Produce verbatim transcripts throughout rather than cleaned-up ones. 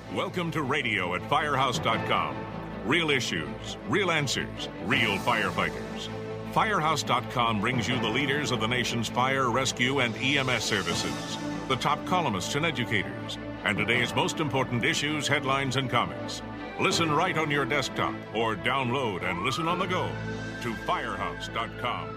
Welcome to radio at firehouse dot com. Real issues, real answers, real firefighters. firehouse dot com brings you the leaders of the nation's fire, rescue, and E M S services, the top columnists and educators, and today's most important issues, headlines, and comments. Listen right on your desktop or download and listen on the go to firehouse dot com.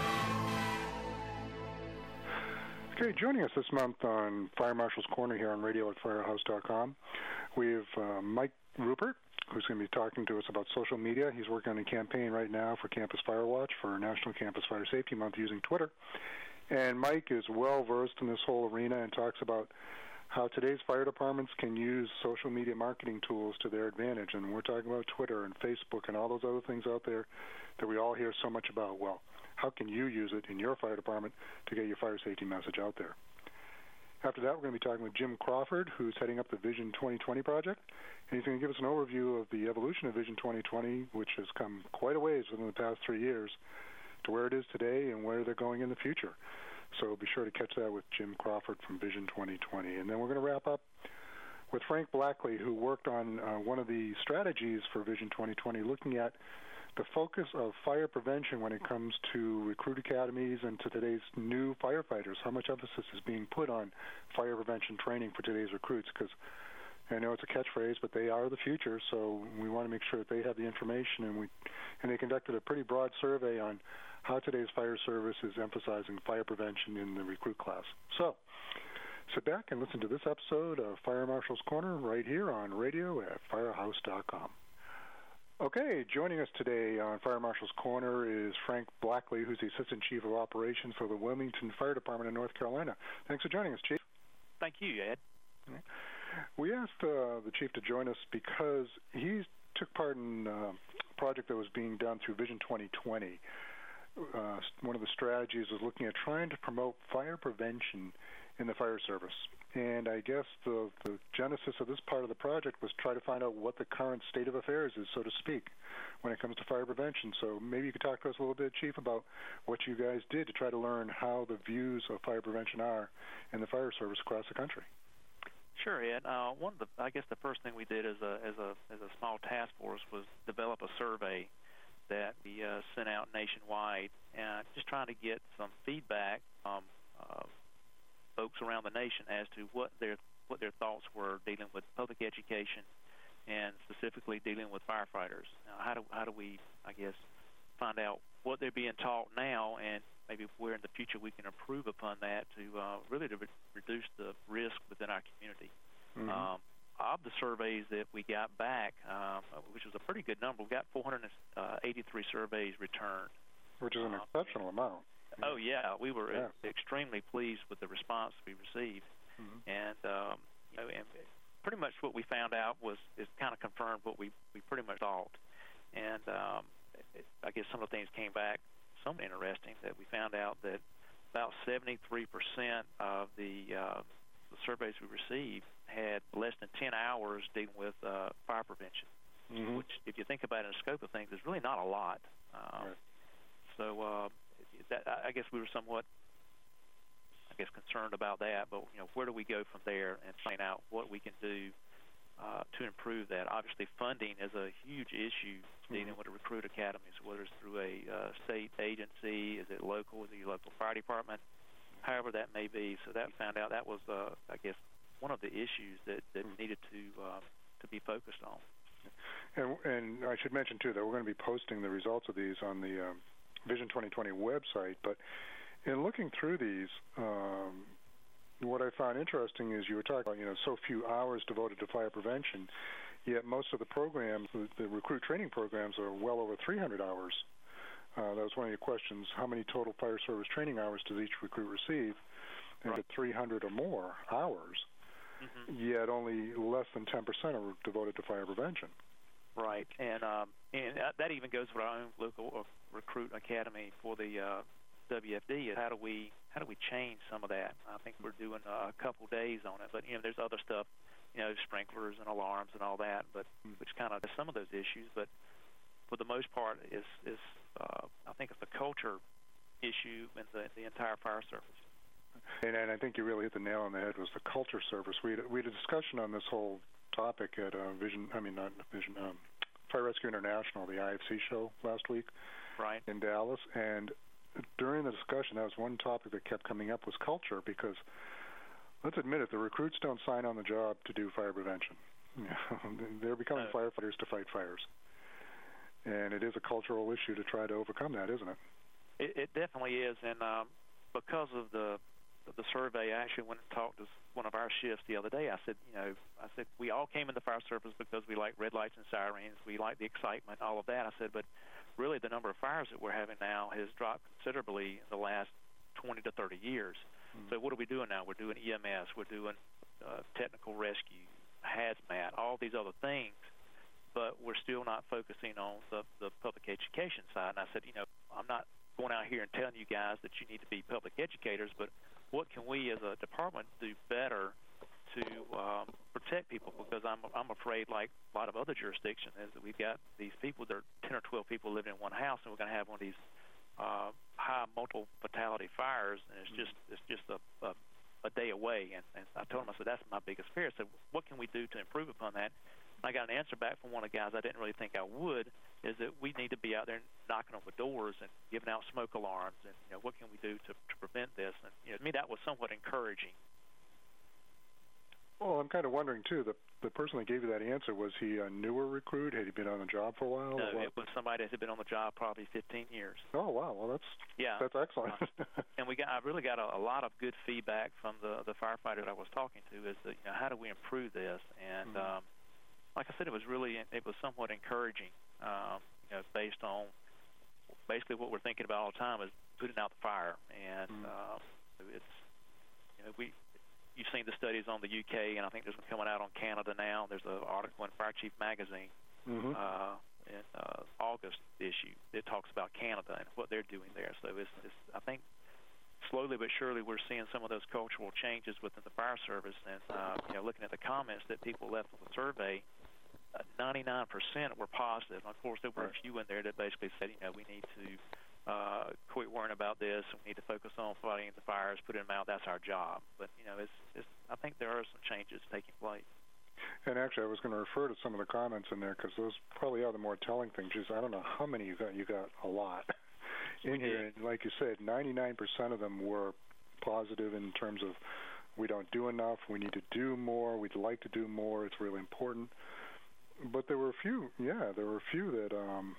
Okay, joining us this month on Fire Marshal's Corner here on radio at firehouse dot com, we have uh, Mike Ruppert, who's going to be talking to us about social media. He's working on a campaign right now for Campus Fire Watch for National Campus Fire Safety Month using Twitter. And Mike is well-versed in this whole arena and talks about how today's fire departments can use social media marketing tools to their advantage. And we're talking about Twitter and Facebook and all those other things out there that we all hear so much about. Well, how can you use it in your fire department to get your fire safety message out there? After that, we're going to be talking with Jim Crawford, who's heading up the Vision twenty twenty project. And he's going to give us an overview of the evolution of Vision twenty twenty, which has come quite a ways within the past three years, to where it is today and where they're going in the future. So be sure to catch that with Jim Crawford from Vision twenty twenty. And then we're going to wrap up with Frank Blackley, who worked on uh, one of the strategies for Vision twenty twenty, looking at the focus of fire prevention when it comes to recruit academies and to today's new firefighters. How much emphasis is being put on fire prevention training for today's recruits? Because I know it's a catchphrase, but they are the future, so we want to make sure that they have the information. And we and they conducted a pretty broad survey on how today's fire service is emphasizing fire prevention in the recruit class. So sit back and listen to this episode of Fire Marshal's Corner right here on radio at firehouse dot com. Okay, joining us today on Fire Marshal's Corner is Frank Blackley, who's the Assistant Chief of Operations for the Wilmington Fire Department in North Carolina. Thanks for joining us, Chief. Thank you, Ed. We asked uh, the Chief to join us because he took part in uh, a project that was being done through Vision twenty twenty. Uh, one of the strategies was looking at trying to promote fire prevention in the fire service. And I guess the, the genesis of this part of the project was try to find out what the current state of affairs is, so to speak, when it comes to fire prevention. So maybe you could talk to us a little bit, Chief, about what you guys did to try to learn how the views of fire prevention are in the fire service across the country. Sure, Ed. Uh, one of the, I guess the first thing we did as a as a as a small task force was develop a survey that we uh, sent out nationwide, and just trying to get some feedback from uh, folks around the nation as to what their what their thoughts were dealing with public education, and specifically dealing with firefighters. Now, how do how do we, I guess, find out what they're being taught now, and maybe where in the future we can improve upon that to uh, really to re- reduce the risk within our community. Mm-hmm. Um, of the surveys that we got back, um, which was a pretty good number, we got four hundred eighty-three surveys returned. Which is an um, exceptional amount. Oh, yeah. We were yeah. extremely pleased with the response we received. Mm-hmm. And, um, you know, and pretty much what we found out was is kind of confirmed what we, we pretty much thought. And um, it, I guess some of the things came back somewhat interesting, that we found out that about seventy-three percent of the, uh, the surveys we received had less than ten hours dealing with uh, fire prevention, mm-hmm. which, if you think about it in the scope of things, is really not a lot. Um, right. So uh, that, I guess we were somewhat, I guess, concerned about that. But you know, where do we go from there and find out what we can do uh, to improve that? Obviously, funding is a huge issue dealing mm-hmm. with the recruit academies, whether it's through a uh, state agency, is it local, is it your local fire department, however that may be. So that we found out that was, uh, I guess, one of the issues that, that mm-hmm. needed to uh, to be focused on. And, and I should mention, too, that we're going to be posting the results of these on the um, Vision twenty twenty website. But in looking through these, um, what I found interesting is you were talking about, you know, so few hours devoted to fire prevention, yet most of the programs, the, the recruit training programs, are well over three hundred hours. Uh, that was one of your questions. How many total fire service training hours does each recruit receive? And right. at three hundred or more hours, mm-hmm. yet only less than ten percent are devoted to fire prevention. Right, and um, and that even goes with our own local recruit academy for the uh, W F D. How do we how do we change some of that? I think we're doing a couple days on it, but you know, there's other stuff, you know, sprinklers and alarms and all that, but mm-hmm. which kind of some of those issues. But for the most part, is is uh, I think it's a culture issue in the the entire fire service. And, and I think you really hit the nail on the head. Was the culture service? We had, we had a discussion on this whole topic at uh, Vision. I mean, not Vision. Um, Fire Rescue International, the I F C show last week, right, in Dallas, and during the discussion, that was one topic that kept coming up was culture, because let's admit it, the recruits don't sign on the job to do fire prevention. They're becoming no. firefighters to fight fires, and it is a cultural issue to try to overcome that, isn't it? It, it definitely is, and um, because of the the survey, I actually went and talked to one of our shifts the other day. I said, you know, I said we all came in the fire service because we like red lights and sirens, we like the excitement, all of that. I said, but really the number of fires that we're having now has dropped considerably in the last twenty to thirty years. Mm-hmm. So what are we doing now? We're doing E M S, we're doing uh, technical rescue, hazmat, all these other things, but we're still not focusing on the, the public education side. And I said, you know, I'm not going out here and telling you guys that you need to be public educators, but what can we as a department do better to um, protect people? Because I'm I'm afraid, like a lot of other jurisdictions, is that we've got these people, there are ten or twelve people living in one house, and we're going to have one of these uh, high multiple fatality fires, and it's just it's just a, a, a day away. And, and I told him, I said, that's my biggest fear. So what can we do to improve upon that? And I got an answer back from one of the guys I didn't really think I would, is that we need to be out there knocking on the doors and giving out smoke alarms, and you know, what can we do to, to prevent this? And you know, to me, that was somewhat encouraging. Well, I'm kind of wondering too. The the person that gave you that answer, was he a newer recruit? Had he been on the job for a while? No, it was somebody that had been on the job probably fifteen years. Oh wow, well that's yeah, that's excellent. uh, and we got I really got a, a lot of good feedback from the the firefighter that I was talking to. Is that, you know, how do we improve this? And mm-hmm. um, like I said, it was really it was somewhat encouraging. Um, you know, based on basically what we're thinking about all the time is putting out the fire, and mm-hmm. uh, it's you know we. You've seen the studies on the U K, and I think there's one coming out on Canada now. There's an article in Fire Chief magazine mm-hmm. uh, in uh, August issue that talks about Canada and what they're doing there. So it's, it's, I think slowly but surely we're seeing some of those cultural changes within the fire service. And uh, you know, looking at the comments that people left on the survey, uh, ninety-nine percent were positive. And of course, there were a few in there that basically said, you know, we need to Uh, quit worrying about this. We need to focus on fighting the fires, putting them out. That's our job. But you know, it's, it's. I think there are some changes taking place. And actually, I was going to refer to some of the comments in there because those probably are the more telling things. Just I don't know how many you got. You got a lot in here, and like you said, ninety-nine percent of them were positive in terms of we don't do enough. We need to do more. We'd like to do more. It's really important. But there were a few. Yeah, there were a few that, um,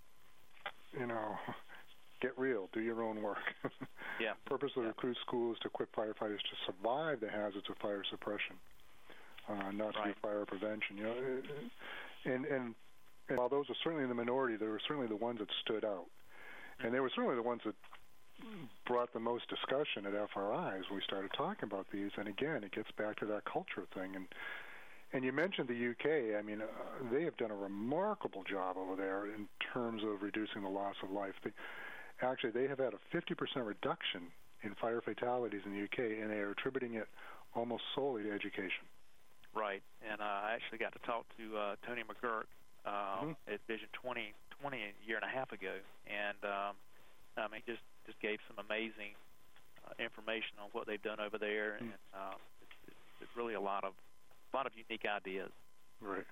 you know. Get real. Do your own work. Yeah. Purpose of the yeah. recruit school is to equip firefighters to survive the hazards of fire suppression, uh, not right. to do fire prevention. You know, and, and and while those are certainly in the minority, they were certainly the ones that stood out, mm-hmm. and they were certainly the ones that brought the most discussion at F R I as we started talking about these. And again, it gets back to that culture thing. And and you mentioned the U K. I mean, uh, they have done a remarkable job over there in terms of reducing the loss of life. They, Actually, they have had a fifty percent reduction in fire fatalities in the U K, and they are attributing it almost solely to education. Right, and uh, I actually got to talk to uh, Tony McGurk um, mm-hmm. at Vision twenty twenty a year and a half ago, and um, I mean, just just gave some amazing uh, information on what they've done over there, mm-hmm. and uh, it's, it's really a lot of a lot of unique ideas. Right,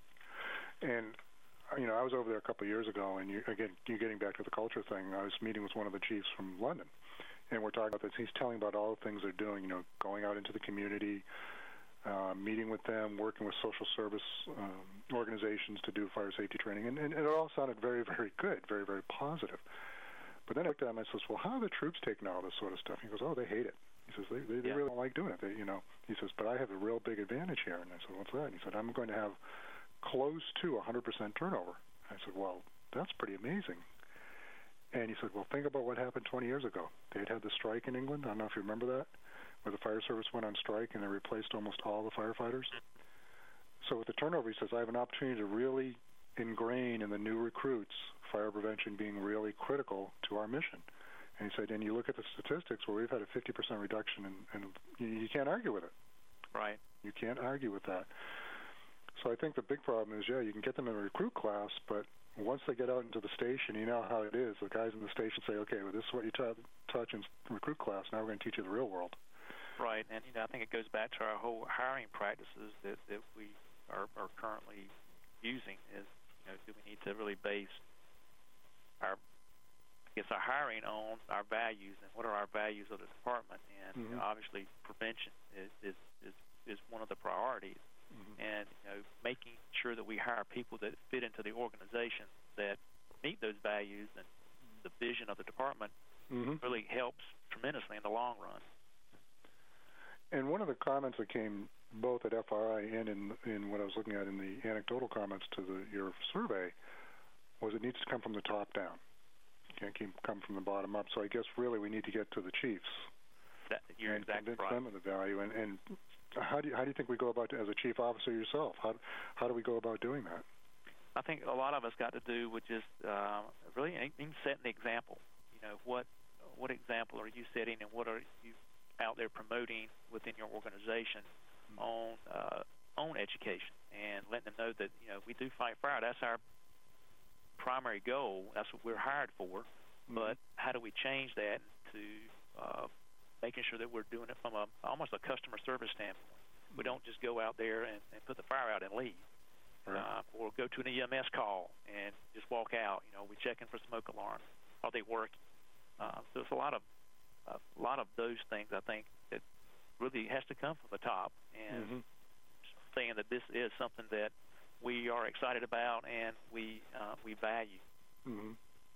and. You know, I was over there a couple of years ago, and you, again, you're getting back to the culture thing. I was meeting with one of the chiefs from London, and we're talking about this. He's telling about all the things they're doing, you know, going out into the community, uh, meeting with them, working with social service um, organizations to do fire safety training, and, and it all sounded very, very good, very, very positive. But then I looked at him and I says, well, how are the troops taking all this sort of stuff? He goes, oh, they hate it. He says, they, they, they yeah. really don't like doing it. They, you know, he says, but I have a real big advantage here. And I said, what's that? And he said, I'm going to have close to one hundred percent turnover. I said, well, that's pretty amazing. And he said, well, think about what happened twenty years ago. They had had the strike in England. I don't know if you remember that, where the fire service went on strike and they replaced almost all the firefighters. So with the turnover, he says, I have an opportunity to really ingrain in the new recruits fire prevention being really critical to our mission. And he said, and you look at the statistics where we've had a fifty percent reduction, and, and you, you can't argue with it. Right. You can't argue with that. So I think the big problem is, yeah, you can get them in a recruit class, but once they get out into the station, you know how it is. The guys in the station say, okay, well, this is what you t- touch in recruit class. Now we're going to teach you the real world. Right, and you know, I think it goes back to our whole hiring practices that, that we are, are currently using is, you know, do we need to really base our, I guess, our hiring on our values and what are our values of the department? And mm-hmm. you know, obviously, prevention is, is is is one of the priorities, mm-hmm. and you know, making sure that we hire people that fit into the organization that meet those values and the vision of the department mm-hmm. really helps tremendously in the long run. And one of the comments that came both at F R I and in, in what I was looking at in the anecdotal comments to the, your survey was it needs to come from the top down. It can't keep, come from the bottom up. So I guess really we need to get to the chiefs. That, you're and exactly convince right. them of the value. And, and how do you, how do you think we go about, as a chief officer yourself, how how do we go about doing that? I think a lot of us got to do with just uh, really even setting the example. You know, what what example are you setting, and what are you out there promoting within your organization mm-hmm. on uh, on education, and letting them know that, you know, we do fight fire. That's our primary goal. That's what we're hired for. Mm-hmm. But how do we change that to uh, making sure that we're doing it from a almost a customer service standpoint? Mm-hmm. We don't just go out there and, and put the fire out and leave. Right. Uh, or go to an E M S call and just walk out. You know, we checking for smoke alarms. Are they working? Uh, so it's a lot of a lot of those things. I think that really has to come from the top, and mm-hmm. saying that this is something that we are excited about and we uh, we value. Mm-hmm.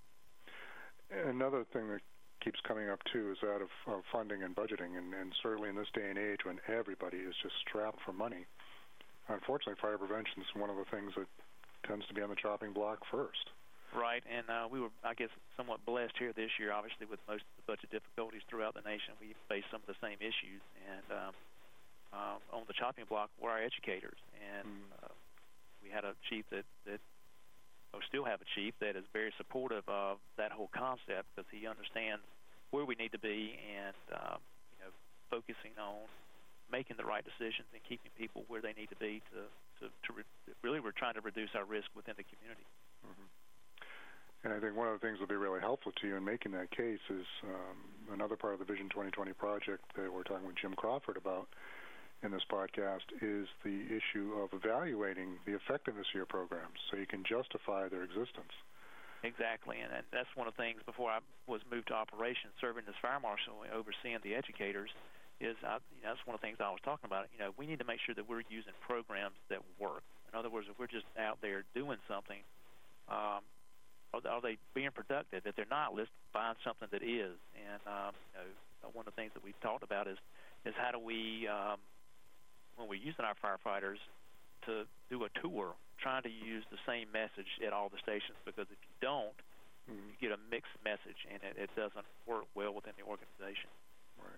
Another thing that keeps coming up too is that of, of funding and budgeting, and, and certainly in this day and age when everybody is just strapped for money. Unfortunately, fire prevention is one of the things that tends to be on the chopping block first. Right, and uh, we were, I guess, somewhat blessed here this year, obviously, with most of the budget difficulties throughout the nation. We faced some of the same issues, and um, um, on the chopping block were our educators. And mm. uh, we had a chief that, that, or still have a chief, that is very supportive of that whole concept because he understands where we need to be and, um, you know, focusing on making the right decisions and keeping people where they need to be to, to, to re- really we're trying to reduce our risk within the community. Mm-hmm. And I think one of the things that will be really helpful to you in making that case is um, another part of the Vision twenty twenty project that we're talking with Jim Crawford about in this podcast is the issue of evaluating the effectiveness of your programs so you can justify their existence. Exactly, and, and that's one of the things before I was moved to operations, serving as fire marshal, overseeing the educators, is I, you know, that's one of the things I was talking about. You know, we need to make sure that we're using programs that work. In other words, if we're just out there doing something, um, are, are they being productive? If they're not, let's find something that is. And um, you know, one of the things that we've talked about is is how do we, um, when we're using our firefighters, to do a tour, trying to use the same message at all the stations, because if you don't, mm-hmm. you get a mixed message, and it, it doesn't work well within the organization. Right.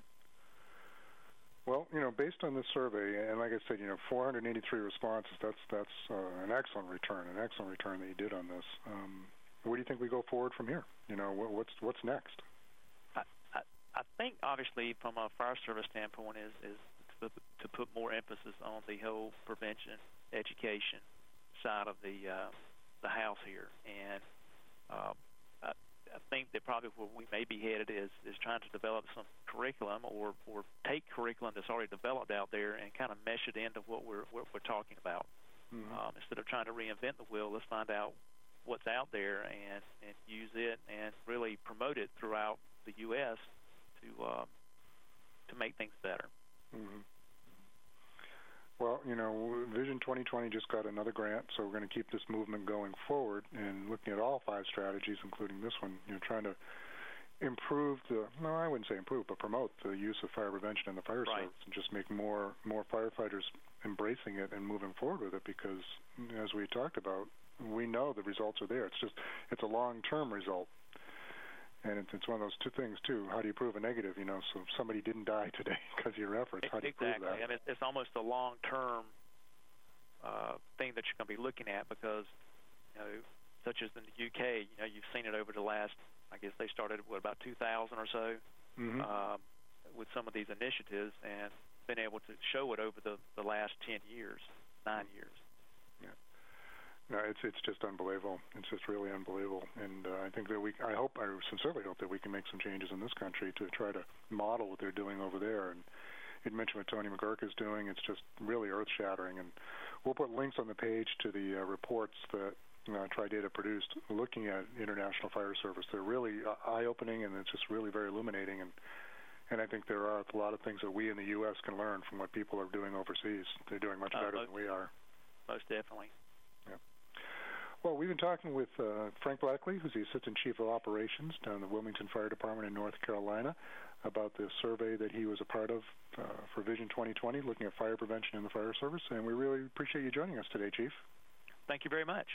Well, you know, based on this survey, and like I said, you know, four hundred eighty-three responses, that's that's uh, an excellent return, an excellent return that you did on this. Um, where do you think we go forward from here? You know, what, what's what's next? I, I, I think, obviously, from a fire service standpoint, is, is to, to put more emphasis on the whole prevention, education side of the uh, the house here. And uh, I, I think that probably where we may be headed is, is trying to develop some curriculum or, or take curriculum that's already developed out there and kind of mesh it into what we're what we're talking about. Mm-hmm. Um, instead of trying to reinvent the wheel, let's find out what's out there and, and use it and really promote it throughout the U S to uh, to make things better. Mm-hmm. Well, you know, Vision twenty twenty just got another grant, so we're going to keep this movement going forward and looking at all five strategies, including this one, you know, trying to improve the, no, I wouldn't say improve, but promote the use of fire prevention in the fire right. service and just make more, more firefighters embracing it and moving forward with it because, as we talked about, we know the results are there. It's just, it's a long-term result. And it's, it's one of those two things, too. How do you prove a negative, you know? So if somebody didn't die today because of your efforts, how do you exactly. prove that? And it's almost a long-term uh, thing that you're going to be looking at because, you know, such as in the U K, you know, you've seen it over the last, I guess they started, what, about two thousand or so mm-hmm. um, with some of these initiatives and been able to show it over the, the last ten years, nine years. Yeah. No, it's it's just unbelievable. It's just really unbelievable, and uh, I think that we. I hope, I sincerely hope that we can make some changes in this country to try to model what they're doing over there. And you'd mentioned what Tony McGurk is doing. It's just really earth-shattering, and we'll put links on the page to the uh, reports that uh, TriData produced looking at international fire service. They're really uh, eye-opening, and it's just really very illuminating. And, and I think there are a lot of things that we in the U S can learn from what people are doing overseas. They're doing much better uh, most, than we are. Most definitely. Yeah. Well, we've been talking with uh, Frank Blackley, who's the Assistant Chief of Operations down in the Wilmington Fire Department in North Carolina, about the survey that he was a part of uh, for Vision twenty twenty, looking at fire prevention in the fire service. And we really appreciate you joining us today, Chief. Thank you very much.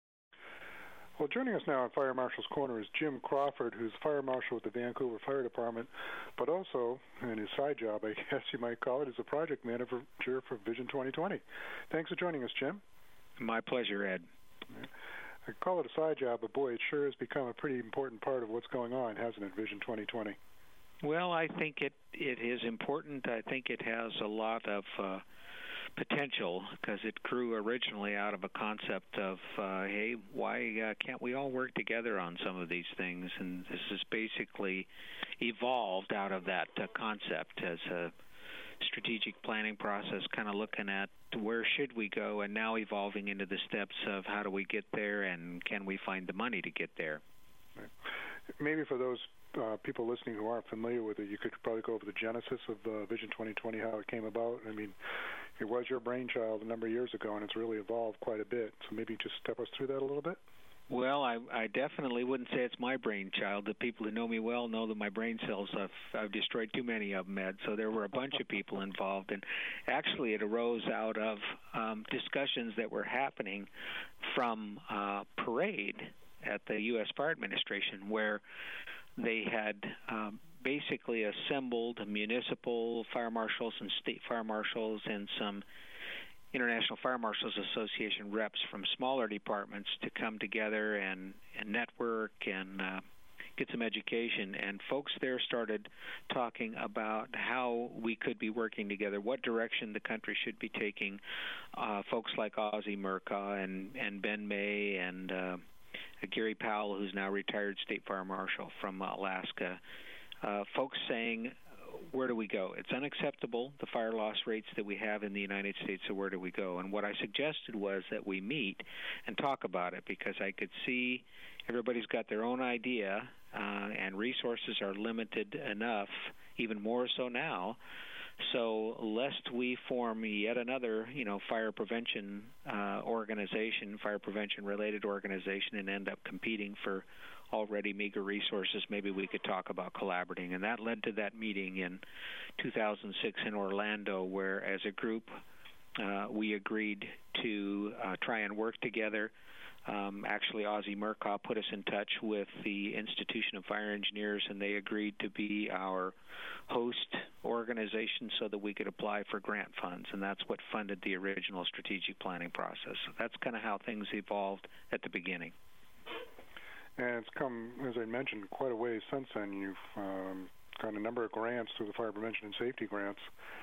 Well, joining us now on Fire Marshal's Corner is Jim Crawford, who's Fire Marshal with the Vancouver Fire Department, but also, in his side job, I guess you might call it, is a project manager for Vision twenty twenty. Thanks for joining us, Jim. My pleasure, Ed. I call it a side job, but boy, it sure has become a pretty important part of what's going on, hasn't it, Vision twenty twenty? Well, I think it, it is important. I think it has a lot of uh, potential because it grew originally out of a concept of, uh, hey, why uh, can't we all work together on some of these things? And this is basically evolved out of that uh, concept as a strategic planning process, kind of looking at where should we go, and now evolving into the steps of how do we get there, and can we find the money to get there. Right. Maybe for those uh, people listening who aren't familiar with it, you could probably go over the genesis of uh, Vision twenty twenty, how it came about. I mean, it was your brainchild a number of years ago, and it's really evolved quite a bit. So maybe just step us through that a little bit. Well, I, I definitely wouldn't say it's my brainchild. The people who know me well know that my brain cells, I've, I've destroyed too many of them, Ed. So there were a bunch of people involved. And actually it arose out of um, discussions that were happening from uh, Parade at the U S Fire Administration, where they had um, basically assembled municipal fire marshals and state fire marshals and some International Fire Marshals Association reps from smaller departments to come together and, and network and uh, get some education. And folks there started talking about how we could be working together, what direction the country should be taking. Uh, folks like Ozzie Murkaw and, and Ben May and uh, Gary Powell, who's now retired State Fire Marshal from Alaska, uh, folks saying, where do we go? It's unacceptable, the fire loss rates that we have in the United States, so where do we go? And what I suggested was that we meet and talk about it, because I could see everybody's got their own idea, uh, and resources are limited enough, even more so now. So lest we form yet another, you know, fire prevention uh, organization, fire prevention-related organization, and end up competing for already meager resources, maybe we could talk about collaborating. And that led to that meeting in two thousand six in Orlando, where as a group uh, we agreed to uh, try and work together. Um, actually, Ozzie Murkaw put us in touch with the Institution of Fire Engineers, and they agreed to be our host organization so that we could apply for grant funds, and that's what funded the original strategic planning process. So that's kind of how things evolved at the beginning. And it's come, as I mentioned, quite a ways since then. You've um, gotten a number of grants through the Fire Prevention and Safety Grants,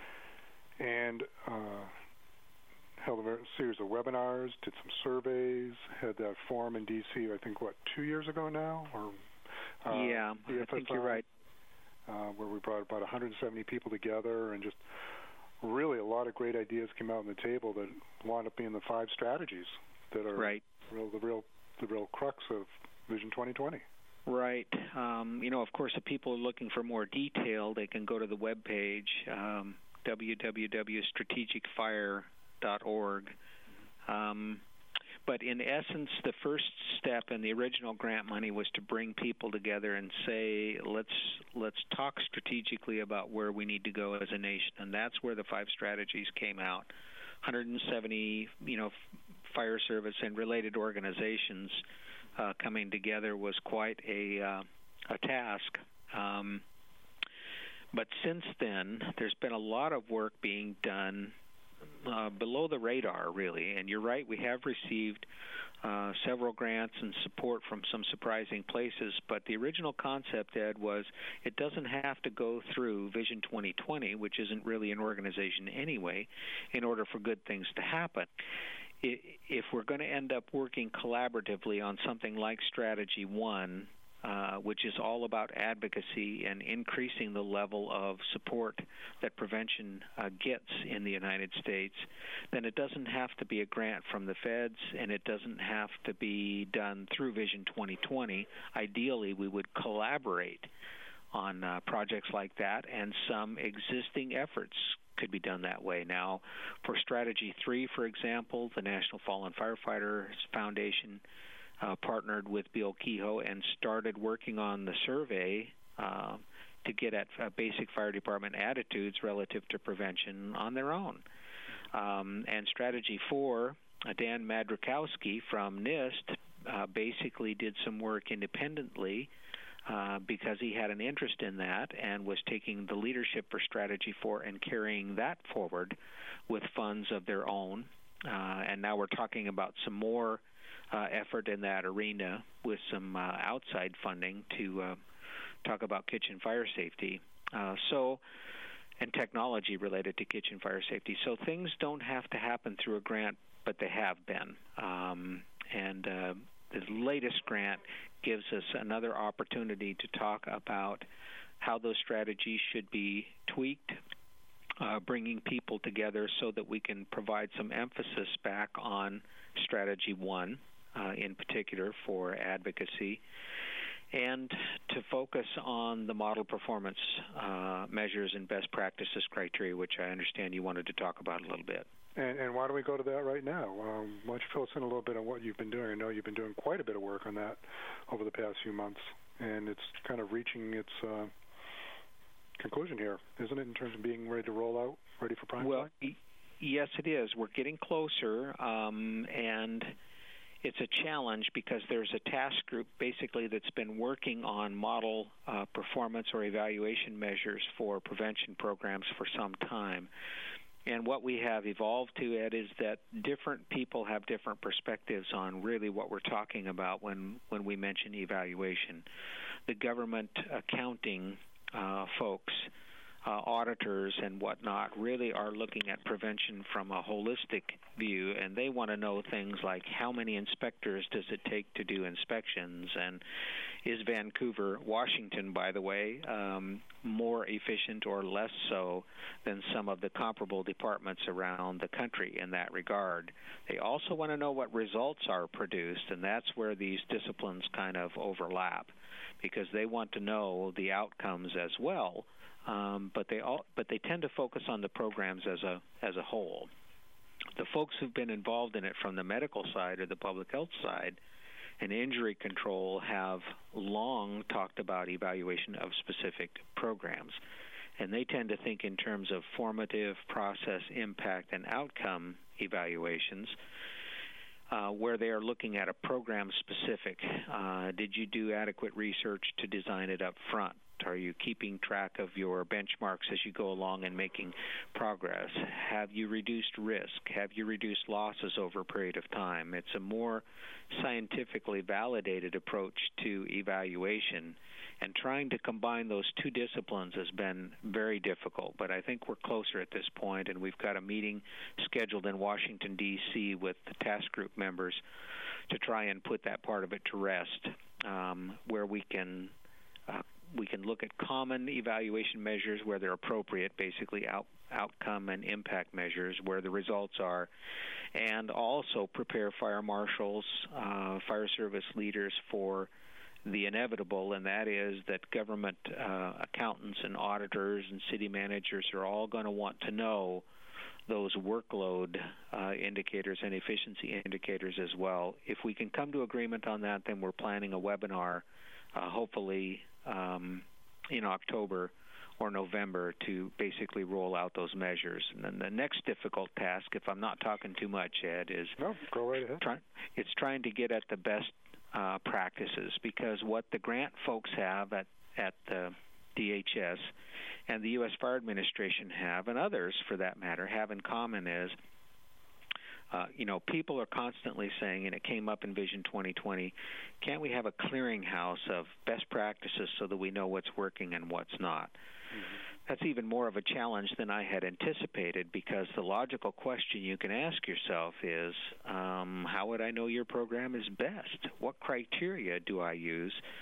and uh, held a series of webinars, did some surveys, had that forum in D C, I think, what, two years ago now? Or uh, Yeah, I think you're right. Uh, where we brought about one hundred seventy people together, and just really a lot of great ideas came out on the table that wound up being the five strategies that are right. real, the real the real crux of Vision twenty twenty. Right. Um, you know, of course, if people are looking for more detail, they can go to the webpage, um, w w w dot strategic fire dot org. Um, but in essence, the first step in the original grant money was to bring people together and say, let's let's talk strategically about where we need to go as a nation. And that's where the five strategies came out. one hundred seventy, you know, fire service and related organizations Uh, coming together was quite a uh, a task. Um, but since then, there's been a lot of work being done uh, below the radar, really. And you're right, we have received uh, several grants and support from some surprising places. But the original concept, Ed, was it doesn't have to go through Vision twenty twenty, which isn't really an organization anyway, in order for good things to happen. If we're going to end up working collaboratively on something like Strategy One, uh, which is all about advocacy and increasing the level of support that prevention uh, gets in the United States, then it doesn't have to be a grant from the feds, and it doesn't have to be done through Vision twenty twenty. Ideally, we would collaborate on uh, projects like that, and some existing efforts could be done that way. Now, for Strategy three, for example, the National Fallen Firefighters Foundation uh, partnered with Bill Kehoe and started working on the survey uh, to get at uh, basic fire department attitudes relative to prevention on their own. Um, and Strategy four, uh, Dan Madrykowski from NIST uh, basically did some work independently Uh, because he had an interest in that and was taking the leadership for Strategy four and carrying that forward with funds of their own. Uh, and now we're talking about some more uh, effort in that arena with some uh, outside funding to uh, talk about kitchen fire safety. Uh, so, and technology related to kitchen fire safety. So things don't have to happen through a grant, but they have been. Um, and uh, the latest grant gives us another opportunity to talk about how those strategies should be tweaked, uh, bringing people together so that we can provide some emphasis back on Strategy one, uh, in particular for advocacy, and to focus on the model performance uh, measures and best practices criteria, which I understand you wanted to talk about a little bit. And, and why don't we go to that right now? Um, why don't you fill us in a little bit on what you've been doing? I know you've been doing quite a bit of work on that over the past few months, and it's kind of reaching its uh, conclusion here, isn't it, in terms of being ready to roll out, ready for prime well, time? Y- yes, it is. We're getting closer, um, and it's a challenge because there's a task group basically that's been working on model uh, performance or evaluation measures for prevention programs for some time. And what we have evolved to, Ed, is that different people have different perspectives on really what we're talking about when, when we mention evaluation. The government accounting uh, folks, uh, auditors and whatnot, really are looking at prevention from a holistic view, and they want to know things like how many inspectors does it take to do inspections, and is Vancouver, Washington, by the way, um, more efficient or less so than some of the comparable departments around the country in that regard. They also want to know what results are produced, and that's where these disciplines kind of overlap, because they want to know the outcomes as well, um, but they all, but they tend to focus on the programs as a as a whole. The folks who've been involved in it from the medical side or the public health side and injury control have long talked about evaluation of specific programs. And they tend to think in terms of formative, process, impact, and outcome evaluations, uh, where they are looking at a program specific. Uh, did you do adequate research to design it up front? Are you keeping track of your benchmarks as you go along and making progress? Have you reduced risk? Have you reduced losses over a period of time? It's a more scientifically validated approach to evaluation, and trying to combine those two disciplines has been very difficult, but I think we're closer at this point, and we've got a meeting scheduled in Washington, D C with the task group members to try and put that part of it to rest, um, where we can uh, we can look at common evaluation measures where they're appropriate, basically out, outcome and impact measures where the results are, and also prepare fire marshals, uh, fire service leaders for the inevitable, and that is that government uh, accountants and auditors and city managers are all going to want to know those workload uh, indicators and efficiency indicators as well. If we can come to agreement on that, then we're planning a webinar, uh, hopefully um, in October or November, to basically roll out those measures. And then the next difficult task, if I'm not talking too much, Ed, is no, go right ahead. Try, it's trying to get at the best uh, practices, because what the grant folks have at, at the D H S and the U S Fire Administration have, and others for that matter, have in common is, uh, you know, people are constantly saying, and it came up in Vision twenty twenty, can't we have a clearinghouse of best practices so that we know what's working and what's not? Mm-hmm. That's even more of a challenge than I had anticipated, because the logical question you can ask yourself is, um, how would I know your program is best? What criteria do I use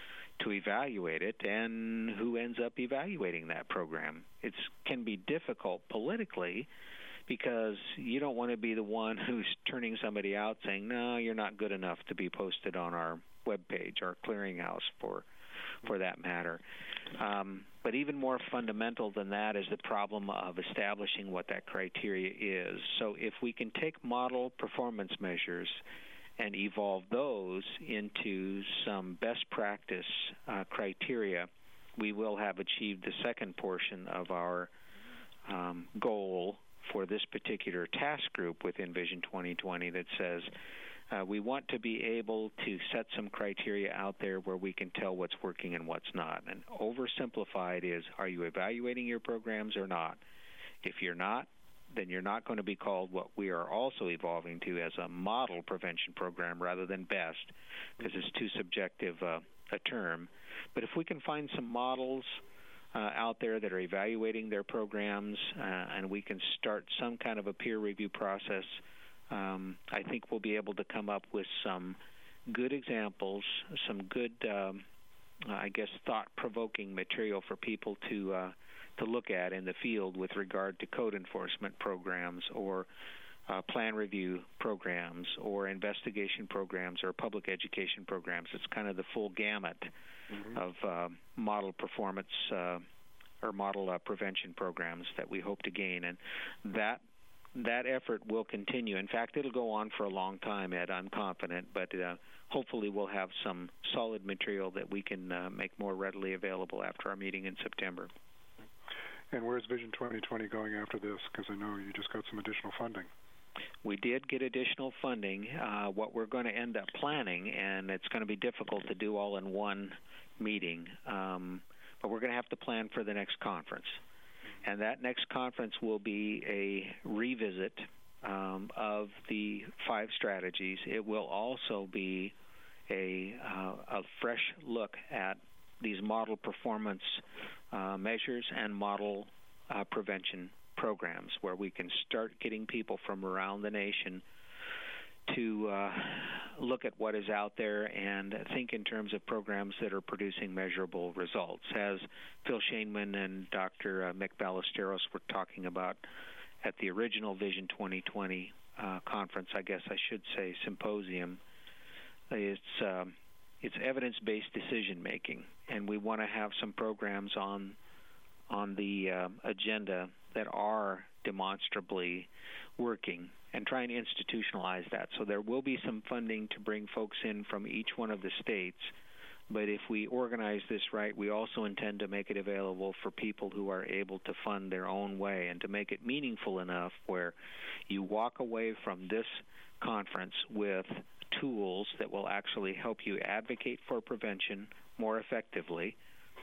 to evaluate it and who ends up evaluating that program. It can be difficult politically because you don't want to be the one who's turning somebody out saying, no, you're not good enough to be posted on our webpage, our clearinghouse for for that matter. Um, but even more fundamental than that is the problem of establishing what that criteria is. So if we can take model performance measures and evolve those into some best practice uh, criteria, we will have achieved the second portion of our um, goal for this particular task group within Vision twenty twenty that says uh, we want to be able to set some criteria out there where we can tell what's working and what's not. And oversimplified is, are you evaluating your programs or not? If you're not, then you're not going to be called what we are also evolving to as a model prevention program rather than best, because it's too subjective uh, a term. But if we can find some models uh, out there that are evaluating their programs uh, and we can start some kind of a peer review process, um, I think we'll be able to come up with some good examples, some good, um, I guess, thought-provoking material for people to uh, to look at in the field with regard to code enforcement programs or uh, plan review programs or investigation programs or public education programs. It's kind of the full gamut mm-hmm. of uh, model performance uh, or model uh, prevention programs that we hope to gain. And that that effort will continue. In fact, it'll go on for a long time, Ed, I'm confident, but uh, hopefully we'll have some solid material that we can uh, make more readily available after our meeting in September. And where's Vision twenty twenty going after this? Because I know you just got some additional funding. We did get additional funding. Uh, what we're going to end up planning, and it's going to be difficult to do all in one meeting, um, but we're going to have to plan for the next conference. And that next conference will be a revisit um, of the five strategies. It will also be a, uh, a fresh look at these model performance uh, measures and model uh, prevention programs, where we can start getting people from around the nation to uh, look at what is out there and think in terms of programs that are producing measurable results. As Phil Shainman and Doctor Uh, Mick Ballesteros were talking about at the original Vision twenty twenty uh, conference, I guess I should say symposium, it's um, it's evidence-based decision-making, and we want to have some programs on on the uh, agenda that are demonstrably working and try and institutionalize that. So there will be some funding to bring folks in from each one of the states, but if we organize this right, we also intend to make it available for people who are able to fund their own way and to make it meaningful enough where you walk away from this conference with tools that will actually help you advocate for prevention more effectively,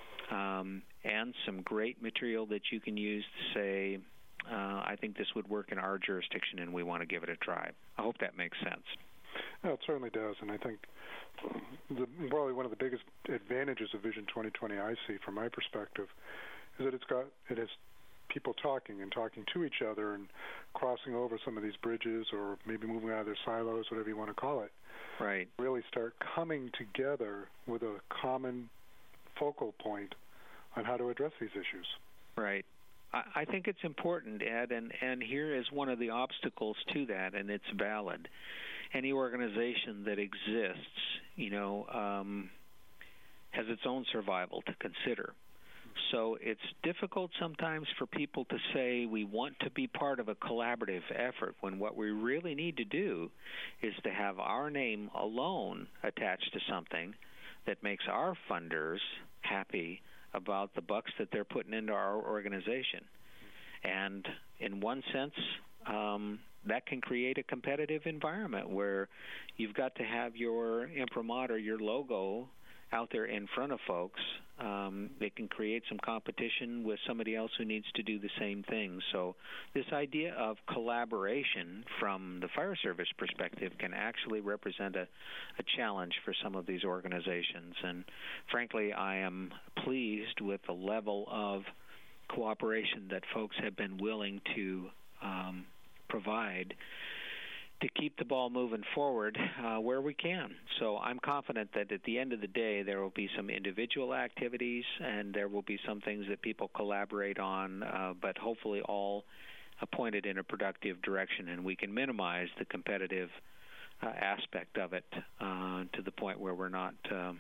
um, and some great material that you can use to say, uh, I think this would work in our jurisdiction and we want to give it a try. I hope that makes sense. No, it certainly does, and I think the, probably one of the biggest advantages of Vision twenty twenty I see from my perspective is that it's got it has people talking and talking to each other and crossing over some of these bridges or maybe moving out of their silos, whatever you want to call it. Right. Really start coming together with a common focal point on how to address these issues. Right. I, I think it's important, Ed, and, and here is one of the obstacles to that, and it's valid. Any organization that exists, you know, um, has its own survival to consider. So it's difficult sometimes for people to say we want to be part of a collaborative effort when what we really need to do is to have our name alone attached to something that makes our funders happy about the bucks that they're putting into our organization. And in one sense, um, that can create a competitive environment where you've got to have your imprimatur, your logo, out there in front of folks. Um, it can create some competition with somebody else who needs to do the same thing. So this idea of collaboration from the fire service perspective can actually represent a, a challenge for some of these organizations. And frankly, I am pleased with the level of cooperation that folks have been willing to um, provide to keep the ball moving forward uh, where we can. So I'm confident that at the end of the day there will be some individual activities and there will be some things that people collaborate on, uh, but hopefully all pointed in a productive direction, and we can minimize the competitive uh, aspect of it uh, to the point where we're not uh,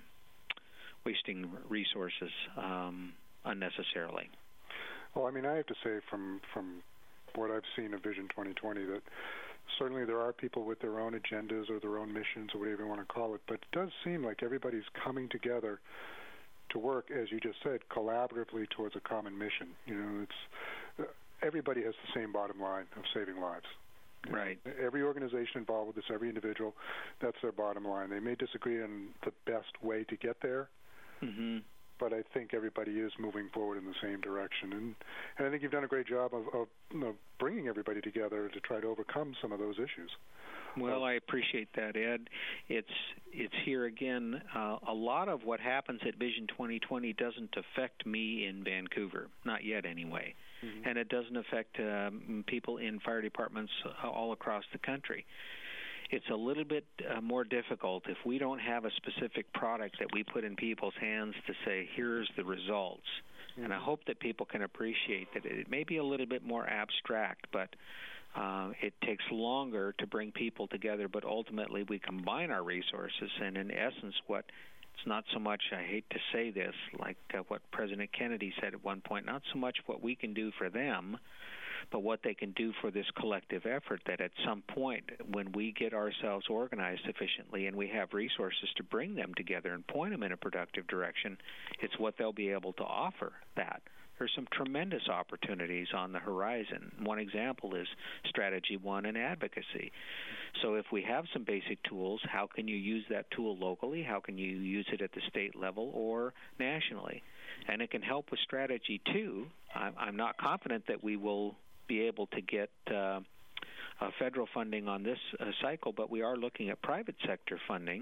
wasting resources um, unnecessarily. Well, I mean, I have to say from from what I've seen of Vision twenty twenty that certainly there are people with their own agendas or their own missions or whatever you want to call it, but it does seem like everybody's coming together to work, as you just said, collaboratively towards a common mission. You know, it's uh, everybody has the same bottom line of saving lives. Right. Every organization involved with this, every individual, that's their bottom line. They may disagree on the best way to get there, mm-hmm. but I think everybody is moving forward in the same direction. And, and I think you've done a great job of, of you know, bringing everybody together to try to overcome some of those issues. Well, I appreciate that, Ed. It's it's here again. Uh, a lot of what happens at Vision twenty twenty doesn't affect me in Vancouver, not yet anyway. Mm-hmm. And it doesn't affect um, people in fire departments all across the country. It's a little bit uh, more difficult if we don't have a specific product that we put in people's hands to say, here's the results. Mm-hmm. And I hope that people can appreciate that it may be a little bit more abstract, but uh, it takes longer to bring people together, but ultimately we combine our resources, and in essence what it's not so much, I hate to say this, like uh, what President Kennedy said at one point, not so much what we can do for them, but what they can do for this collective effort, that at some point when we get ourselves organized sufficiently and we have resources to bring them together and point them in a productive direction, it's what they'll be able to offer that. There's some tremendous opportunities on the horizon. One example is Strategy One and advocacy. So if we have some basic tools, how can you use that tool locally? How can you use it at the state level or nationally? And it can help with Strategy Two. I'm, I'm not confident that we will be able to get uh, uh, federal funding on this uh, cycle, but we are looking at private sector funding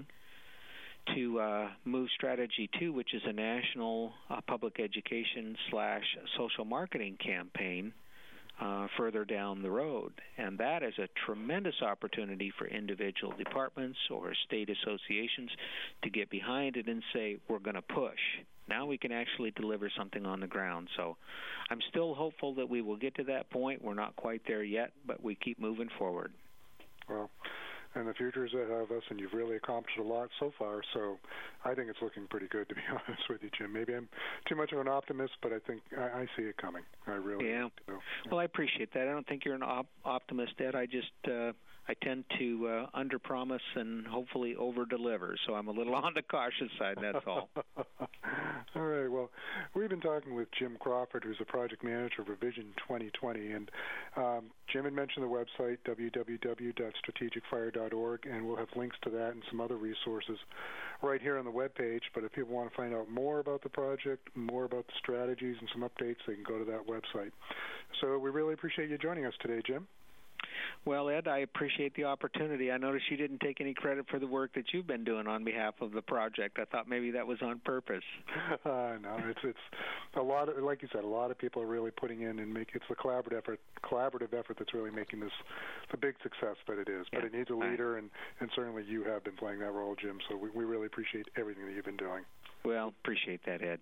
to uh, move Strategy Two, which is a national uh, public education slash social marketing campaign, uh, further down the road. And that is a tremendous opportunity for individual departments or state associations to get behind it and say, we're going to push. Now we can actually deliver something on the ground. So I'm still hopeful that we will get to that point. We're not quite there yet, but we keep moving forward. Well, and the future is ahead of us, and you've really accomplished a lot so far. So I think it's looking pretty good, to be honest with you, Jim. Maybe I'm too much of an optimist, but I think I, I see it coming. I really yeah. do. Yeah. Well, I appreciate that. I don't think you're an op- optimist, Ed. I just uh, I tend to uh, under-promise and hopefully over-deliver. So I'm a little on the cautious side, that's all. All right. Well, we've been talking with Jim Crawford, who's the project manager for Vision twenty twenty. And um, Jim had mentioned the website, w w w dot strategic fire dot org, and we'll have links to that and some other resources right here on the webpage. But if people want to find out more about the project, more about the strategies and some updates, they can go to that website. So we really appreciate you joining us today, Jim. Well, Ed, I appreciate the opportunity. I noticed you didn't take any credit for the work that you've been doing on behalf of the project. I thought maybe that was on purpose. Uh, no, it's it's a lot of, like you said, a lot of people are really putting in and make it's the collaborative effort, collaborative effort that's really making this the big success that it is. But yeah. it needs a leader, and, and certainly you have been playing that role, Jim. So we, we really appreciate everything that you've been doing. Well, appreciate that, Ed.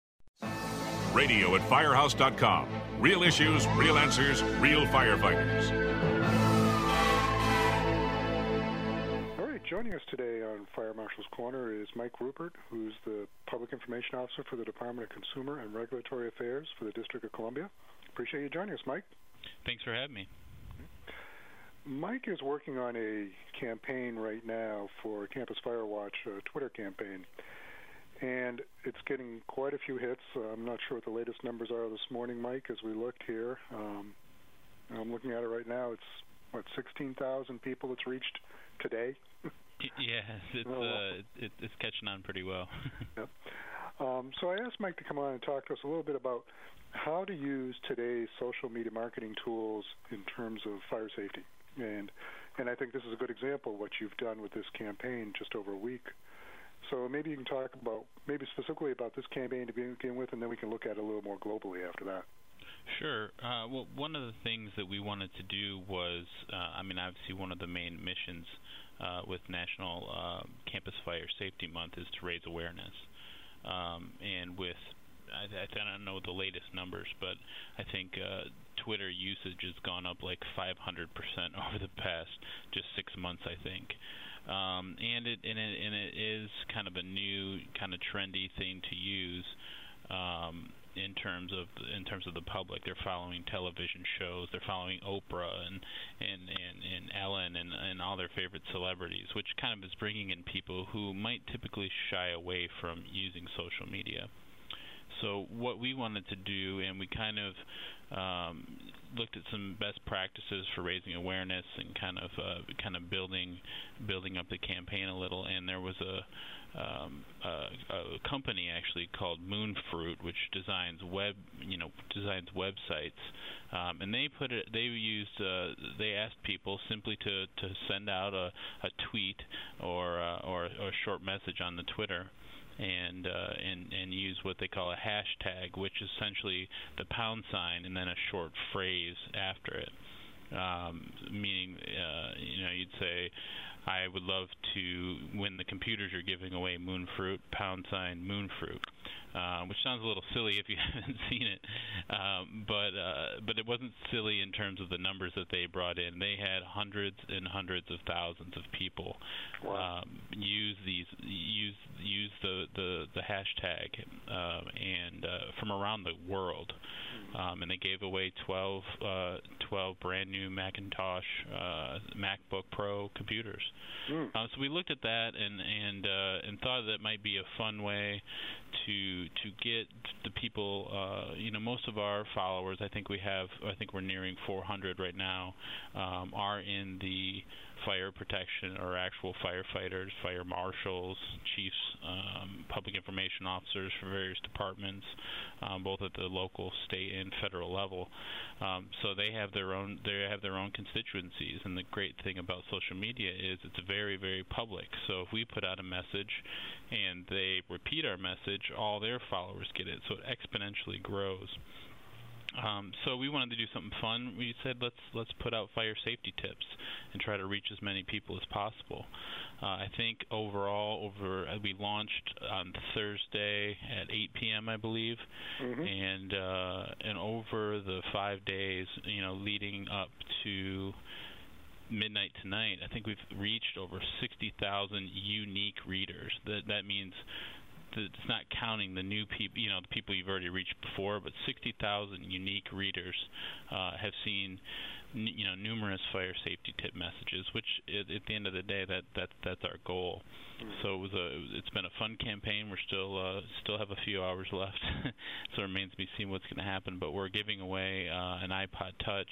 Radio at firehouse dot com. Real issues, real answers, real firefighters. All right, joining us today on Fire Marshal's Corner is Mike Rupert, who's the Public Information Officer for the Department of Consumer and Regulatory Affairs for the District of Columbia. Appreciate you joining us, Mike. Thanks for having me. Mike is working on a campaign right now for Campus Fire Watch, a Twitter campaign. And it's getting quite a few hits. Uh, I'm not sure what the latest numbers are this morning, Mike, as we looked here. Um, I'm looking at it right now. It's, what, sixteen thousand people it's reached today? Yeah, it's, oh, uh, it, it's catching on pretty well. Yep. Um, so I asked Mike to come on and talk to us a little bit about how to use today's social media marketing tools in terms of fire safety. And, and I think this is a good example of what you've done with this campaign just over a week. So maybe you can talk about, maybe specifically about this campaign to begin with, and then we can look at it a little more globally after that. Sure. Uh, well, one of the things that we wanted to do was, uh, I mean, obviously one of the main missions uh, with National uh, Campus Fire Safety Month is to raise awareness. Um, and with, I, I don't know the latest numbers, but I think uh, Twitter usage has gone up like five hundred percent over the past just six months, I think. Um, and it and it and it is kind of a new, kind of trendy thing to use. Um, in terms of in terms of the public, they're following television shows, they're following Oprah and and and, and Ellen and, and all their favorite celebrities, which kind of is bringing in people who might typically shy away from using social media. So what we wanted to do, and we kind of um, looked at some best practices for raising awareness and kind of uh, kind of building building up the campaign a little. And there was a um, a, a company actually called Moonfruit, which designs web you know designs websites, um, and they put it they used uh, they asked people simply to, to send out a, a tweet or uh, or, or a short message on the Twitter. And, uh, and and use what they call a hashtag, which is essentially the pound sign and then a short phrase after it. Um, meaning, uh, you know, you'd say, I would love to, when the computers are giving away Moonfruit, pound sign Moonfruit, uh, which sounds a little silly if you haven't seen it, um, but uh, but it wasn't silly in terms of the numbers that they brought in. They had hundreds and hundreds of thousands of people wow. um, use these use use the the, the hashtag uh, and uh, from around the world, um, and they gave away twelve, uh, twelve brand new Macintosh uh, MacBook Pro computers. Mm. Uh, so we looked at that and and uh, and thought that might be a fun way to to get the people. Uh, you know, most of our followers, I think we have, I think we're nearing four hundred right now, um, are in the fire protection or actual firefighters, fire marshals, chiefs, um, public information officers for various departments, um, both at the local, state, and federal level. Um, so they have their own they have their own constituencies, and the great thing about social media is it's very, very public. So if we put out a message and they repeat our message, all their followers get it, so it exponentially grows. Um, so we wanted to do something fun. We said let's let's put out fire safety tips and try to reach as many people as possible. Uh, I think overall, over uh, we launched on Thursday at eight p.m. I believe, mm-hmm. and uh, and over the five days, you know, leading up to midnight tonight, I think we've reached over sixty thousand unique readers. That that means it's not counting the new people, you know, the people you've already reached before, but sixty thousand unique readers uh, have seen, n- you know, numerous fire safety tip messages. Which, at, at the end of the day, that that that's our goal. Mm-hmm. So it was a, it's been a fun campaign. We're still uh, still have a few hours left, so it remains to be seen what's going to happen. But we're giving away uh, an iPod Touch,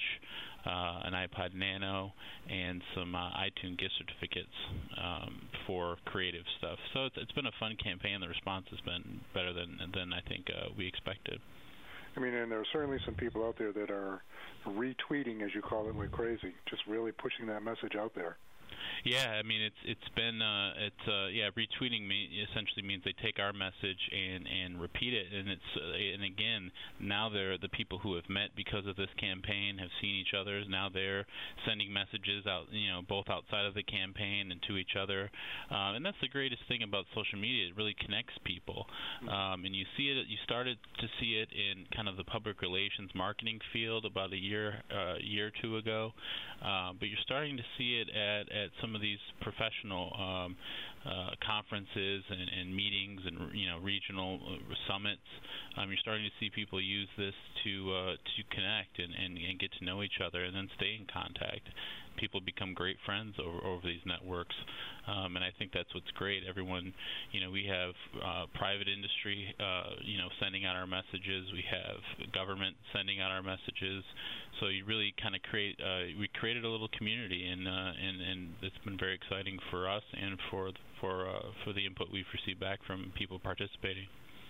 uh, an iPod Nano, and some uh, iTunes gift certificates um, for creative stuff. So it's, it's been a fun campaign. The response has been better than than I think uh, we expected. I mean, and there are certainly some people out there that are retweeting, as you call it, like crazy, just really pushing that message out there. Yeah, I mean it's it's been uh, it's uh, yeah retweeting me essentially means they take our message and, and repeat it, and it's uh, and again now they're the people who have met because of this campaign, have seen each other. Now they're sending messages out, you know, both outside of the campaign and to each other, uh, and that's the greatest thing about social media. It really connects people, um, and you see it. You started to see it in kind of the public relations marketing field about a year uh, year or two ago, uh, but you're starting to see it at at some of these professional um, uh, conferences and, and meetings and you know regional uh, summits. Um, you're starting to see people use this to uh, to connect and, and, and get to know each other and then stay in contact. People become great friends over over these networks, um, and I think that's what's great. Everyone, you know, we have uh, private industry, uh, you know, sending out our messages. We have government sending out our messages. So you really kind of create. Uh, we created a little community, and uh, and and it's been very exciting for us and for for uh, for the input we've received back from people participating.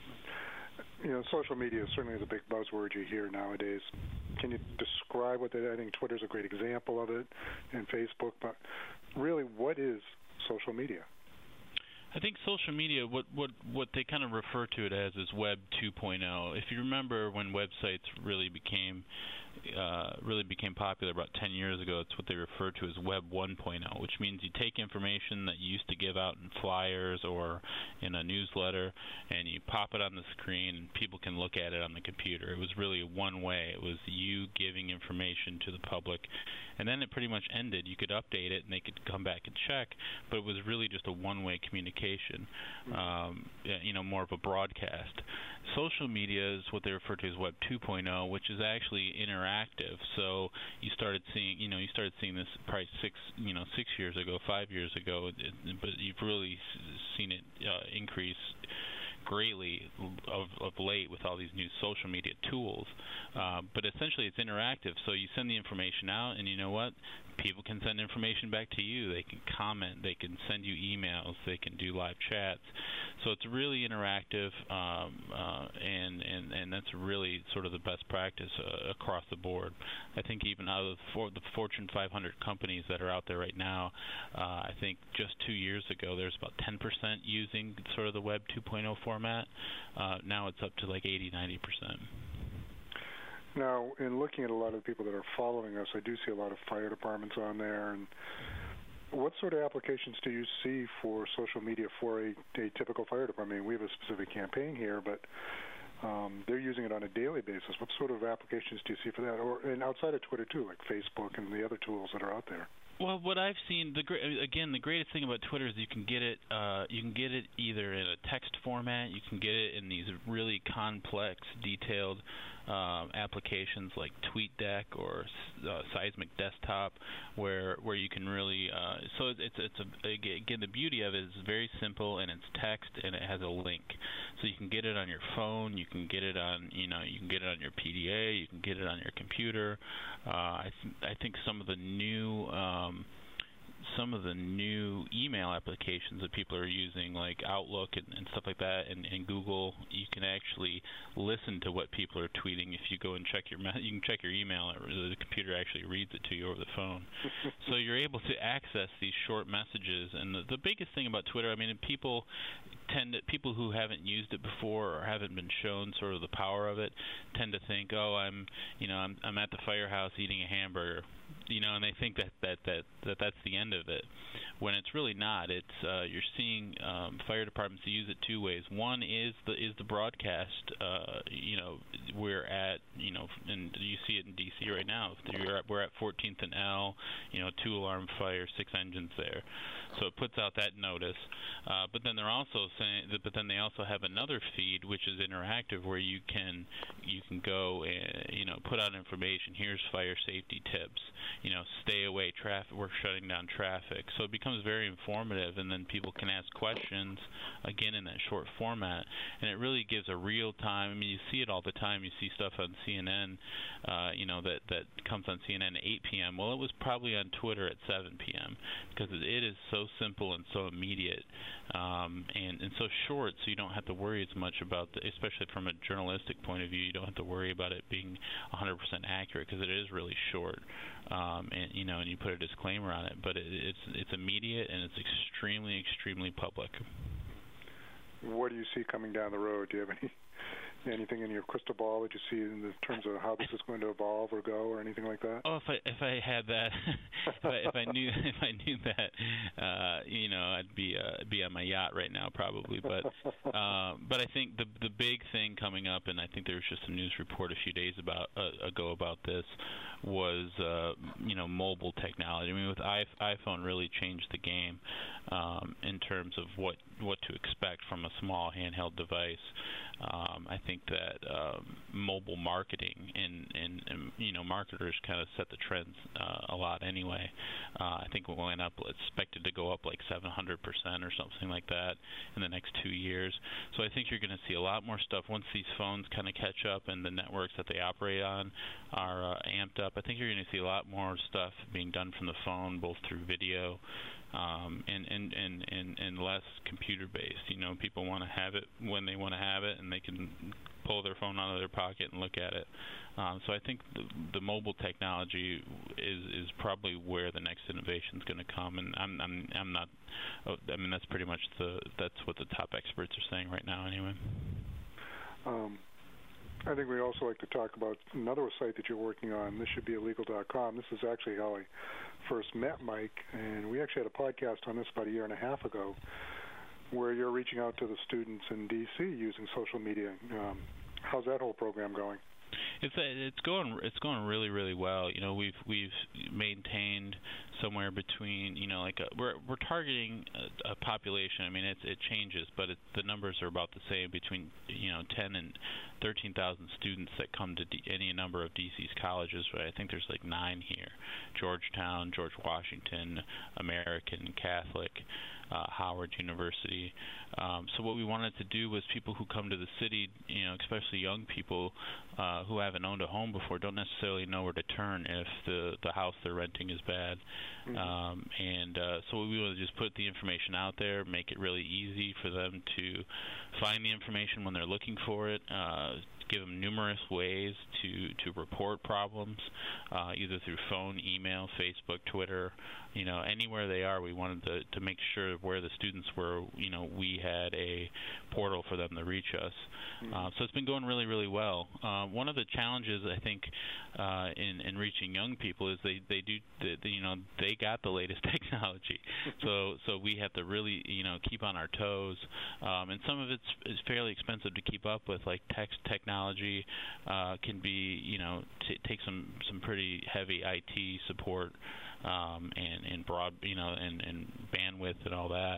You know, social media certainly is a big buzzword you hear nowadays. Can you describe what that? I think Twitter's a great example of it, and Facebook. But really, what is social media? I think social media, what, what, what they kind of refer to it as is Web two point oh. If you remember when websites really became uh, really became popular about ten years ago, it's what they refer to as Web one point oh, which means you take information that you used to give out in flyers or in a newsletter, and you pop it on the screen, and people can look at it on the computer. It was really one way. It was you giving information to the public, and then it pretty much ended. You could update it, and they could come back and check, but it was really just a one-way communication, um, you know, more of a broadcast. Social media is what they refer to as Web two point oh, which is actually interactive. So you started seeing, you know, you started seeing this probably six, you know, six years ago, five years ago, it, but you've really seen it uh, increase greatly of, of late with all these new social media tools. Uh, but essentially it's interactive, so you send the information out, and you know what? People can send information back to you. They can comment. They can send you emails. They can do live chats. So it's really interactive, um, uh, and, and, and that's really sort of the best practice uh, across the board. I think even out of the, for, the Fortune five hundred companies that are out there right now, uh, I think just two years ago there's about ten percent using sort of the Web two point oh format. Uh, now it's up to like eighty, ninety percent. Now, in looking at a lot of the people that are following us, I do see a lot of fire departments on there. And what sort of applications do you see for social media for a, a typical fire department? I mean, we have a specific campaign here, but um, they're using it on a daily basis. What sort of applications do you see for that? Or and outside of Twitter, too, like Facebook and the other tools that are out there? Well, what I've seen, the again, the greatest thing about Twitter is you can get it. Uh, you can get it either in a text format. You can get it in these really complex, detailed uh, applications like TweetDeck or uh, Seismic Desktop, where where you can really. Uh, so it's it's a again the beauty of it is very simple, and it's text, and it has a link. So you can get it on your phone. You can get it on you know you can get it on your P D A. You can get it on your computer. Uh, I th- I think some of the new um, some of the new email applications that people are using, like Outlook and, and stuff like that, and, and Google, you can actually listen to what people are tweeting. If you go and check your me- you can check your email, the computer actually reads it to you over the phone. So you're able to access these short messages. And the, the biggest thing about Twitter, I mean, people tend to, people who haven't used it before or haven't been shown sort of the power of it tend to think, oh, I'm you know I'm I'm at the firehouse eating a hamburger. You know, and they think that, that, that, that that's the end of it, when it's really not. It's uh, you're seeing um, fire departments use it two ways. One is the is the broadcast. Uh, you know, we're at you know, and you see it in D C right now. You're at, we're at fourteenth and L. You know, two alarm fire, six engines there. So it puts out that notice. Uh, but then they're also saying, that, but then they also have another feed which is interactive, where you can you can go and you know put out information. Here's fire safety tips. You know, stay away, traffic, we're shutting down traffic. So it becomes very informative, and then people can ask questions, again, in that short format. And it really gives a real-time, I mean, you see it all the time. You see stuff on C N N, uh, you know, that, that comes on C N N at eight p.m. Well, it was probably on Twitter at seven p.m. because it is so simple and so immediate um, and, and so short, so you don't have to worry as much about, the, especially from a journalistic point of view, you don't have to worry about it being one hundred percent accurate because it is really short. Um, and you know, and you put a disclaimer on it, but it, it's it's immediate and it's extremely, extremely public. What do you see coming down the road? Do you have any anything in your crystal ball that you see in the terms of how this is going to evolve or go, or anything like that? Oh, if I if I had that, if, I, if I knew if I knew that, uh, you know, I'd be uh, be on my yacht right now probably. But uh, but I think the the big thing coming up, and I think there was just a news report a few days about uh, ago about this, was uh, you know mobile technology. I mean, with iPhone really changed the game um, in terms of what what to expect from a small handheld device. Um, I think that um, mobile marketing and, and, and you know marketers kind of set the trends uh, a lot anyway. Uh, I think we went up, expected to go up like seven hundred percent or something like that in the next two years. So I think you're going to see a lot more stuff once these phones kind of catch up and the networks that they operate on are uh, amped up. I think you're going to see a lot more stuff being done from the phone, both through video um, and, and, and, and, and less computer-based. You know, people want to have it when they want to have it, and they can pull their phone out of their pocket and look at it. Um, so I think the, the mobile technology is is probably where the next innovation is going to come, and I'm I'm I'm not. I mean, that's pretty much the that's what the top experts are saying right now, anyway. Um, I think we'd also like to talk about another site that you're working on. This should be illegal dot com. This is actually how I first met Mike, and we actually had a podcast on this about a year and a half ago, where you're reaching out to the students in D C using social media. Um, how's that whole program going? It's it's going it's going really really well. You know, we've we've maintained somewhere between, you know, like a, we're we're targeting a, a population. I mean, it's it changes, but it, the numbers are about the same, between, you know, ten and thirteen thousand students that come to D, any number of D C's colleges. But I think there's like nine here: Georgetown, George Washington, American, Catholic, uh, Howard University. Um, so what we wanted to do was people who come to the city, you know, especially young people uh, who haven't owned a home before, don't necessarily know where to turn if the the house they're renting is bad. Mm-hmm. Um, and uh, so we want to just put the information out there, make it really easy for them to find the information when they're looking for it, uh, give them numerous ways to, to report problems, uh, either through phone, email, Facebook, Twitter, you know, anywhere they are. We wanted to, to make sure where the students were, you know, we had a portal for them to reach us. Mm-hmm. Uh, so it's been going really, really well. Uh, one of the challenges, I think, uh, in, in reaching young people is they, they do, they, you know, they got the latest technology. so so we have to really, you know, keep on our toes. Um, and some of it's is fairly expensive to keep up with, like text technology uh, can be, you know, t- take some, some pretty heavy I T support. Um, and, and broad, you know, and, and bandwidth and all that,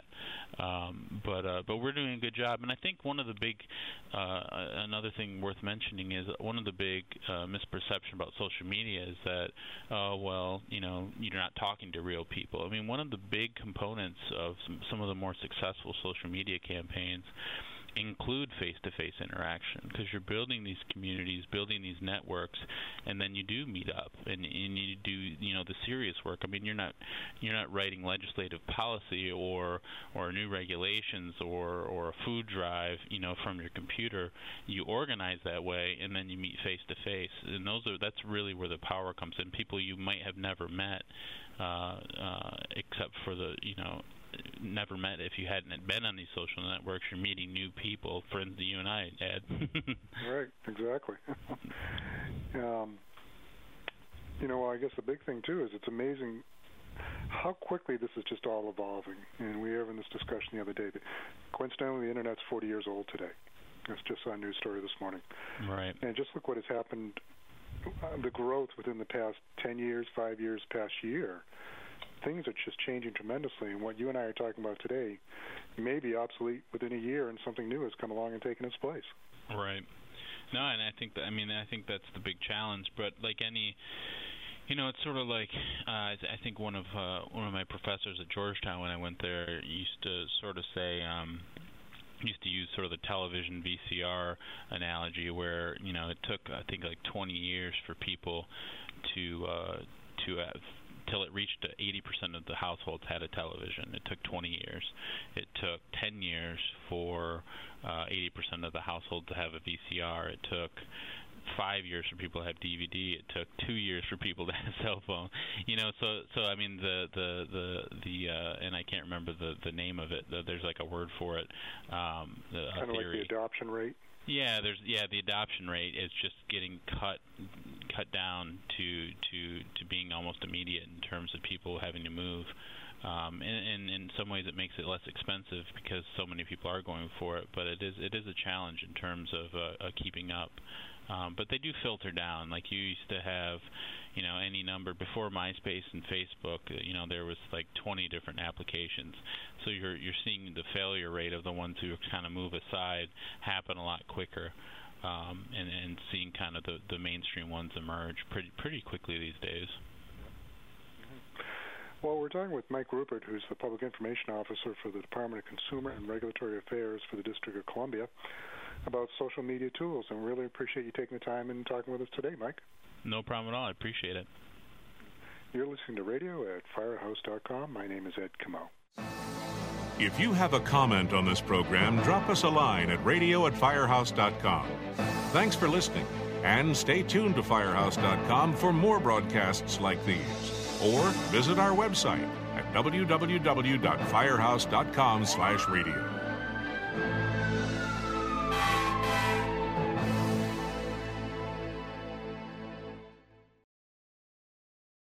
um, but uh, but we're doing a good job. And I think one of the big, uh, another thing worth mentioning is one of the big uh, misperception about social media is that, oh well, you know, you're not talking to real people. I mean, one of the big components of some, some of the more successful social media campaigns include face-to-face interaction, because you're building these communities, building these networks, and then you do meet up and, and you do, you know, the serious work. I mean, you're not you're not writing legislative policy or or new regulations or or a food drive, you know, from your computer. You organize that way, and then you meet face-to-face, and those are that's really where the power comes in. People you might have never met, uh, uh, except for the, you know, never met if you hadn't been on these social networks. You're meeting new people, friends that you and I had. Right, exactly. um, you know, I guess the big thing, too, is it's amazing how quickly this is just all evolving. And we were having this discussion the other day. That coincidentally, the Internet's forty years old today. That's just a news story this morning. Right. And just look what has happened, uh, the growth within the past ten years, five years, past year. Things are just changing tremendously, and what you and I are talking about today may be obsolete within a year, and something new has come along and taken its place. Right. No, and I think that, I mean, I think that's the big challenge. But like any, you know, it's sort of like uh, I think one of uh, one of my professors at Georgetown when I went there used to sort of say. Um, used to use sort of the television V C R analogy, where, you know, it took I think like twenty years for people to uh, to have. Till it reached eighty percent of the households had a television. It took twenty years. It took ten years for uh, eighty percent of the households to have a V C R. It took five years for people to have D V D. It took two years for people to have a cell phone. You know, so so I mean the the the the uh, and I can't remember the the name of it. There's like a word for it. Um, the, kind of like the adoption rate. Yeah, there's yeah the adoption rate is just getting cut cut down to to to being almost immediate in terms of people having to move. Um, and, and in some ways, it makes it less expensive because so many people are going for it. But it is it is a challenge in terms of uh, uh, keeping up. Um, but they do filter down. Like you used to have, you know, any number before MySpace and Facebook. You know, there was like twenty different applications. So you're you're seeing the failure rate of the ones who kind of move aside happen a lot quicker, um, and and seeing kind of the, the mainstream ones emerge pretty pretty quickly these days. Well, we're talking with Mike Rupert, who's the Public Information Officer for the Department of Consumer and Regulatory Affairs for the District of Columbia, about social media tools, and we really appreciate you taking the time and talking with us today, Mike. No problem at all. I appreciate it. You're listening to radio at firehouse dot com. My name is Ed Camo. If you have a comment on this program, drop us a line at radio at firehouse dot com. Thanks for listening, and stay tuned to Firehouse dot com for more broadcasts like these. Or visit our website at w w w dot firehouse dot com slash radio.